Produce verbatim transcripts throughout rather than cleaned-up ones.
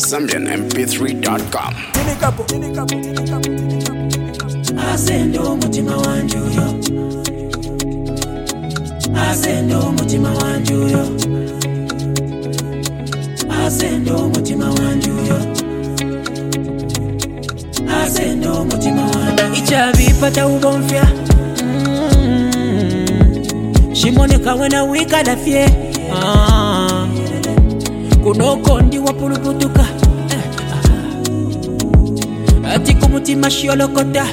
Zambian M P three dot com. Asendo mutima wanjuyo, Asendo mutima wanjuyo, Asendo mutima wanjuyo, Asendo mutima wanjuyo. Ichabi pata ubonfya, Shimone kawena wika da fye, Kunoko ndi wapuluputuka, Ati kumutima shiolokota.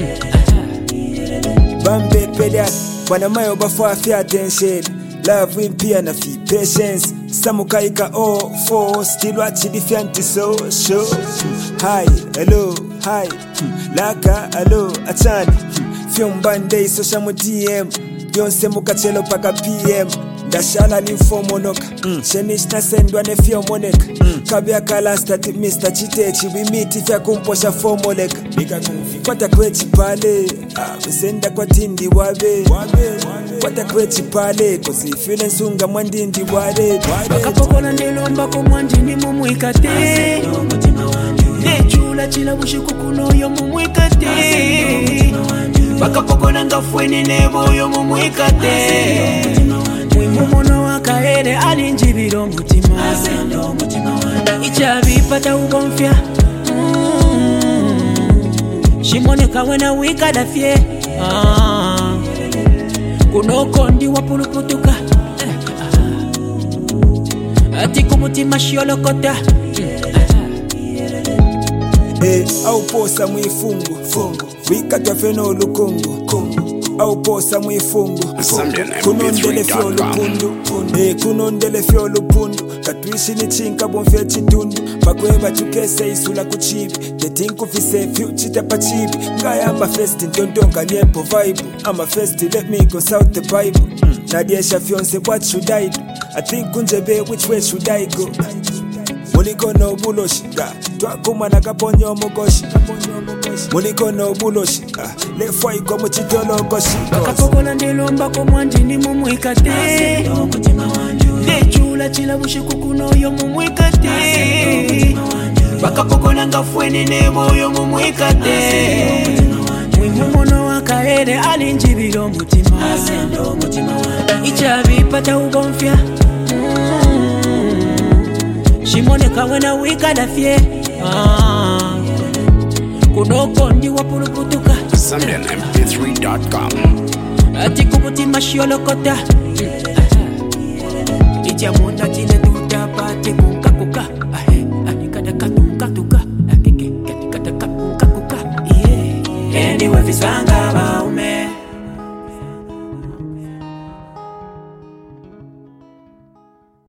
Bambe pedat, wana mayo bafwa fi attention. Love win pia na fi patience. Samukaika oh four, still watch the fianti so show. Hi, hello, hi, laka, hello, achani. Film bande so shamu D M. Yonse mukachelo paka P M. Dashala ni fomonoka mm. Shenish na sendwa ne fio moneka mm. Kabia kala stati mister Chitechi. We meet if ya kumposha formoleka Bika kumfi Kwata kwechi pale ah, Mesenda kwa tindi wabe Kwata kwechi pale Kosi file sunga mwandindi wade Wakapokola ndelomba kumwandini mumuikate Nechula chila bushiku kuno yo mumuikate Wakapokola ngafweni nebo yo mumuikate Mumuno wakaere alinjibiro mutima Asendo mutima wanda Ichabi pata ubonfya mm. Shimone kawena wika da fye ah. Kunoko ndi wapuluputuka eh. ah. Ati kumutima shiolokota Hey, au posa mwifungu fungu Wika tafeno lukungu kungu Au posa mwifungu Kunondele fyo lupundu Hey, kunondele fyo lupundu Katwishi ni chinka bonfya chitundu Makweba tukese isula kuchibi Tetinku fise fyu chita pachibi Kaya ama festi ntontonka niepo vibe I'm a festi, let me consult the Bible mm. Nadiesha fionse, what should I do? I think kunjebe, which way should I go? Muliko no buloshika Twakuma na kaponyo mokoshi Muliko no buloshika Lefwa iko mchitolo koshika Wakapokola ndelomba kumwandini mumuikate Nechula chila bushiku kuno yo mumuikate Wakapokola ngafweni nebo yo mumuikate Mumuno wakaere alinjibiro mutima Ichabi pata ubonfya Shimone kawena wika da fye ah. Kunoko ndi wapuluputuka Zambian M P three dot com. Ati kumutima shiolokota Icha munda chile tuta pati kuka kuka Kada katunka tuka Kada katunka kuka Anyway visanga ba ume